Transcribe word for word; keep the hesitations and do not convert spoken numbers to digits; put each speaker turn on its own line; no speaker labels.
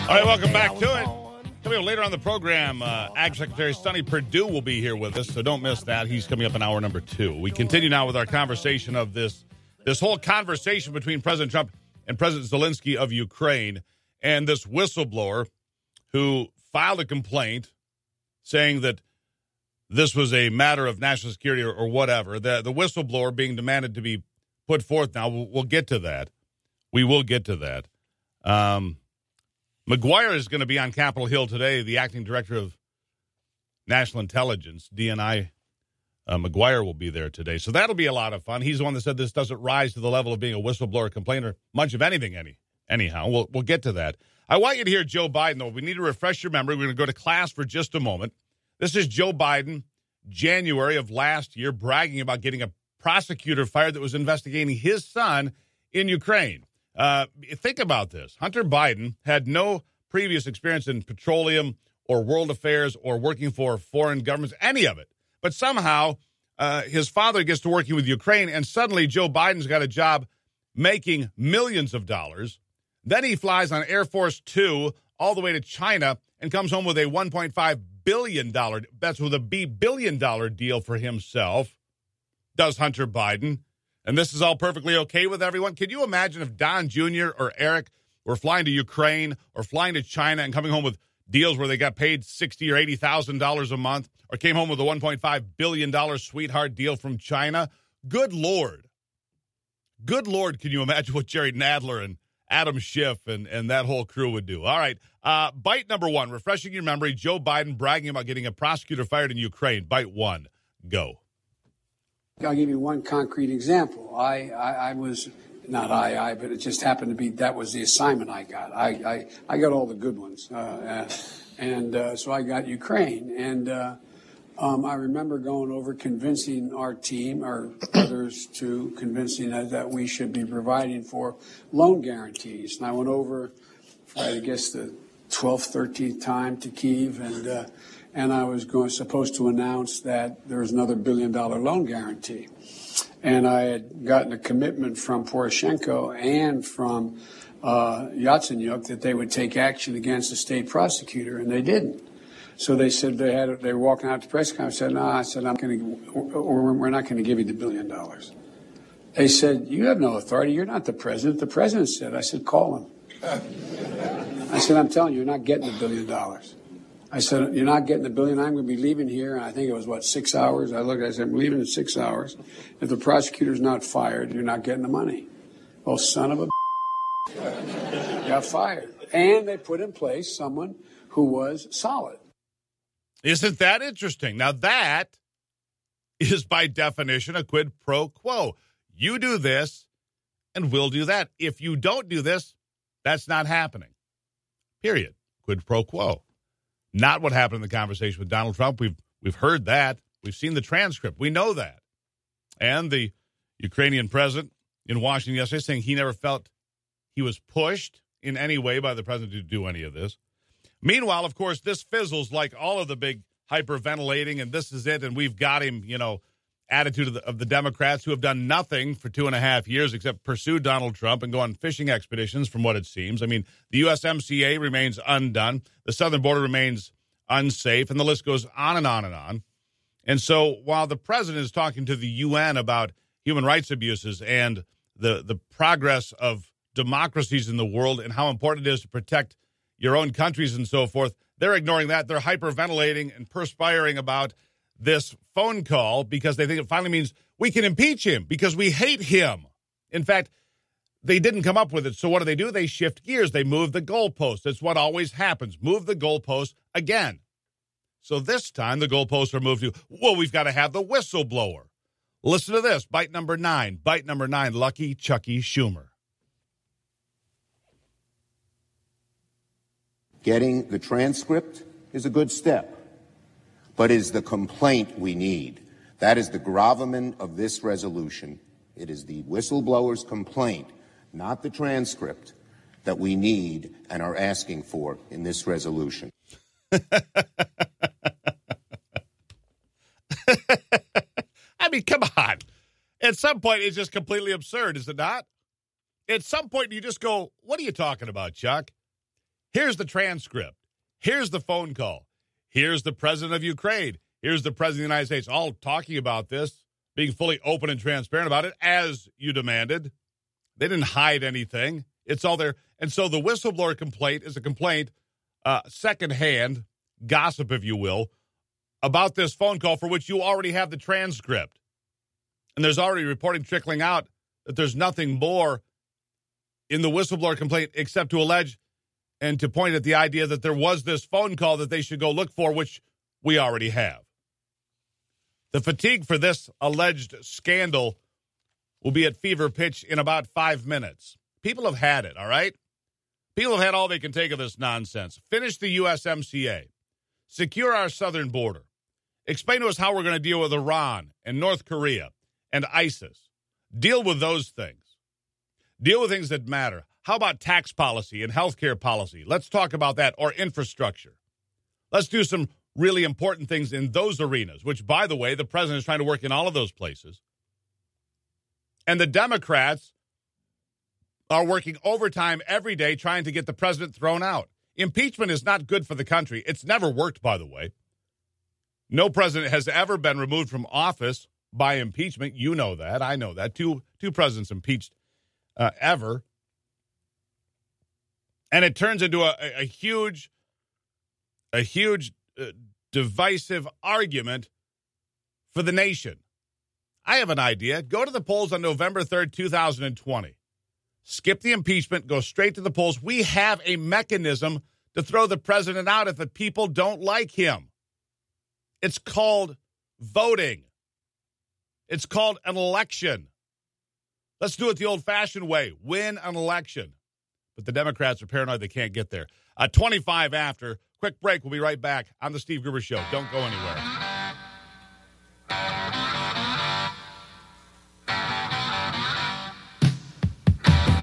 All right, welcome back to it. Coming up later on the program, uh, Ag Secretary Sonny Perdue will be here with us, so don't miss that. He's coming up in hour number two. We continue now with our conversation of this this whole conversation between President Trump and President Zelensky of Ukraine and this whistleblower who filed a complaint saying that this was a matter of national security or, or whatever. The, the whistleblower being demanded to be put forth now. We'll, we'll get to that. We will get to that. Um... McGuire is going to be on Capitol Hill today, the acting director of National Intelligence, D N I. Uh, McGuire will be there today. So that'll be a lot of fun. He's the one that said this doesn't rise to the level of being a whistleblower complainer, much of anything, any anyhow. We'll, we'll get to that. I want you to hear Joe Biden, though. We need to refresh your memory. We're going to go to class for just a moment. This is Joe Biden, January of last year, bragging about getting a prosecutor fired that was investigating his son in Ukraine. Uh, think about this. Hunter Biden had no previous experience in petroleum or world affairs or working for foreign governments, any of it. But somehow uh, his father gets to working with Ukraine, and suddenly Joe Biden's got a job making millions of dollars. Then he flies on Air Force Two all the way to China and comes home with a one point five billion dollars, that's with a B billion dollar deal for himself, does Hunter Biden. And this is all perfectly okay with everyone. Can you imagine if Don Junior or Eric were flying to Ukraine or flying to China and coming home with deals where they got paid sixty thousand dollars or eighty thousand dollars a month, or came home with a one point five billion dollars sweetheart deal from China? Good Lord. Good Lord, can you imagine what Jerry Nadler and Adam Schiff and, and that whole crew would do? All right, uh, bite number one, refreshing your memory, Joe Biden bragging about getting a prosecutor fired in Ukraine. Bite one, go.
I'll give you one concrete example. I, I, I was, not I, I, but it just happened to be that was the assignment I got. I, I, I got all the good ones. Uh, and uh, so I got Ukraine. And uh, um, I remember going over convincing our team, or others too, convincing us that we should be providing for loan guarantees. And I went over for, I guess, the twelfth, thirteenth time to Kyiv, and uh, and I was going supposed to announce that there was another billion dollar loan guarantee. And I had gotten a commitment from Poroshenko and from uh, Yatsenyuk that they would take action against the state prosecutor, and they didn't. So they said they had they were walking out to press conference. I said, no, I said, I'm going to, or we're not going to give you the billion dollars. They said, you have no authority. You're not the president. The president said. I said, call him. I said, I'm telling you, you're not getting the billion dollars. I said, you're not getting the billion. I'm going to be leaving here. And I think it was, what, six hours? I looked, I said, I'm leaving in six hours. If the prosecutor's not fired, you're not getting the money. Well, son of a got fired. And they put in place someone who was solid.
Isn't that interesting? Now, that is by definition a quid pro quo. You do this, and we'll do that. If you don't do this, that's not happening. Period. Quid pro quo. Not what happened in the conversation with Donald Trump. We've we've heard that. We've seen the transcript. We know that. And the Ukrainian president in Washington yesterday saying he never felt he was pushed in any way by the president to do any of this. Meanwhile, of course, this fizzles like all of the big hyperventilating, and this is it, and we've got him, you know, attitude of the, of the Democrats who have done nothing for two and a half years except pursue Donald Trump and go on fishing expeditions, from what it seems. I mean, the U S M C A remains undone. The southern border remains unsafe, and the list goes on and on and on. And so while the president is talking to the U N about human rights abuses and the, the progress of democracies in the world and how important it is to protect your own countries and so forth, they're ignoring that. They're hyperventilating and perspiring about this phone call because they think it finally means we can impeach him because we hate him. In fact, they didn't come up with it. So what do they do? They shift gears. They move the goalpost. It's what always happens. Move the goalpost again. So this time the goalposts are moved to, well, we've got to have the whistleblower. Listen to this. Bite number nine. Bite number nine, Lucky Chucky Schumer.
Getting the transcript is a good step. But it is the complaint we need. That is the gravamen of this resolution. It is the whistleblower's complaint, not the transcript, that we need and are asking for in this resolution.
I mean, come on. At some point, it's just completely absurd, is it not? At some point, you just go, what are you talking about, Chuck? Here's the transcript. Here's the phone call. Here's the president of Ukraine. Here's the president of the United States, all talking about this, being fully open and transparent about it, as you demanded. They didn't hide anything. It's all there. And so the whistleblower complaint is a complaint, uh, secondhand, gossip, if you will, about this phone call for which you already have the transcript. And there's already reporting trickling out that there's nothing more in the whistleblower complaint except to allege and to point at the idea that there was this phone call that they should go look for, which we already have. The fatigue for this alleged scandal will be at fever pitch in about five minutes. People have had it, all right? People have had all they can take of this nonsense. Finish the U S M C A. Secure our southern border. Explain to us how we're going to deal with Iran and North Korea and ISIS. Deal with those things. Deal with things that matter. How about tax policy and healthcare policy? Let's talk about that, or infrastructure. Let's do some really important things in those arenas, which, by the way, the president is trying to work in all of those places. And the Democrats are working overtime every day trying to get the president thrown out. Impeachment is not good for the country. It's never worked, by the way. No president has ever been removed from office by impeachment. You know that. I know that. Two, two presidents impeached uh, ever. And it turns into a, a huge, a huge uh, divisive argument for the nation. I have an idea. Go to the polls on November third, two thousand twenty. Skip the impeachment. Go straight to the polls. We have a mechanism to throw the president out if the people don't like him. It's called voting. It's called an election. Let's do it the old-fashioned way. Win an election. But the Democrats are paranoid they can't get there. Uh, twenty-five after. Quick break. We'll be right back on the Steve Gruber Show. Don't go anywhere.